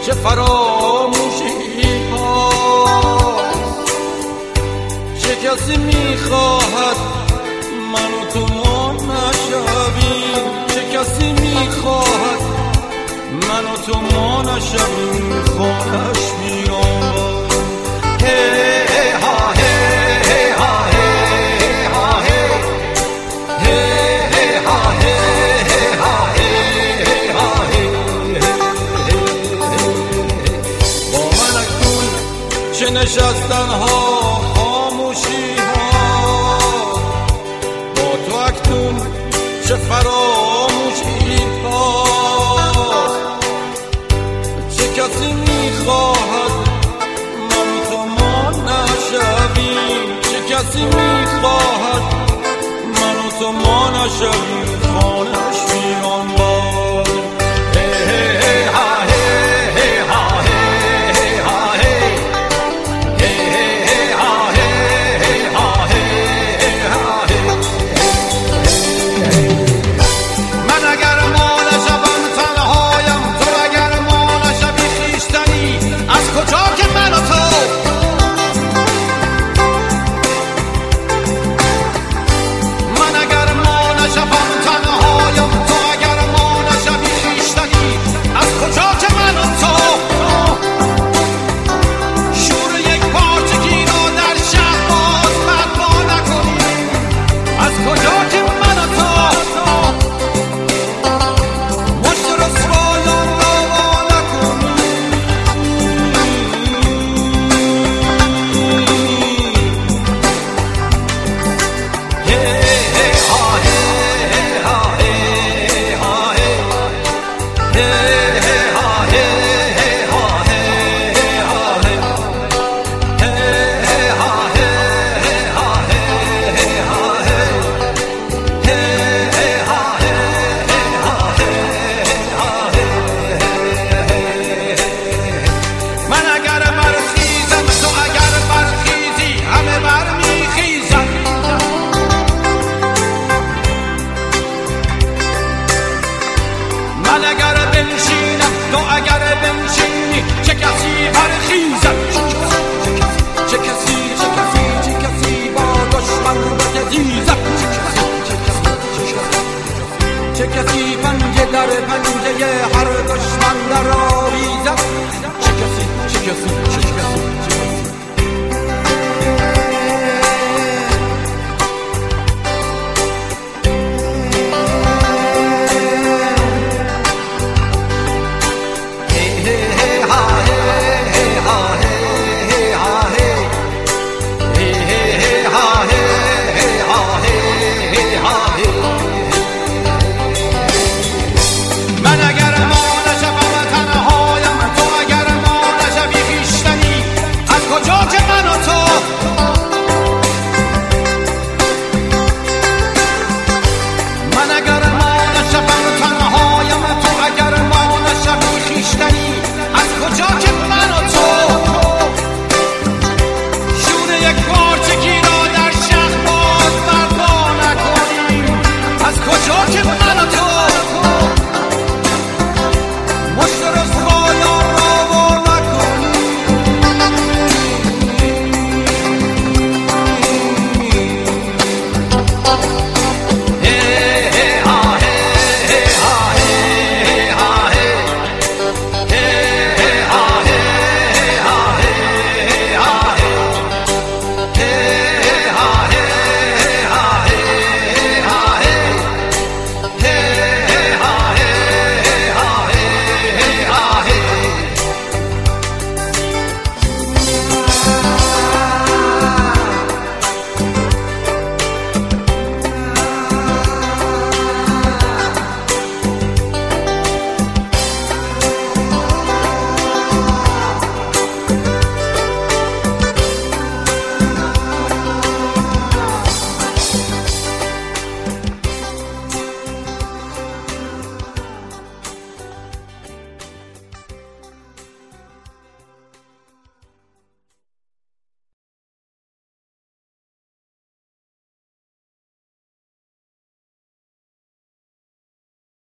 چه فراموشی هاست. چه کسی میخواهد من و تو ما نشویم، چه کسی میخواهد من و تو ما نشویم، خانش میام. هی ها هی ها هی ها هی ها هی ها هی ها با من اکنون چه نشستن ها خاموشی ها، با تو اکنون چه فراموشی ها. چه کسی میخواهد من تو ما نشویم، چه کسی میخواهد من و تو ما نشویم، خانش میران باد. هی ها هی ها هی ها هی ها هی ها هی. من اگر ما نشوم تنهایم، تو اگر ما نشوی خویشتنی، از کجا که من و تو من اگر مرسی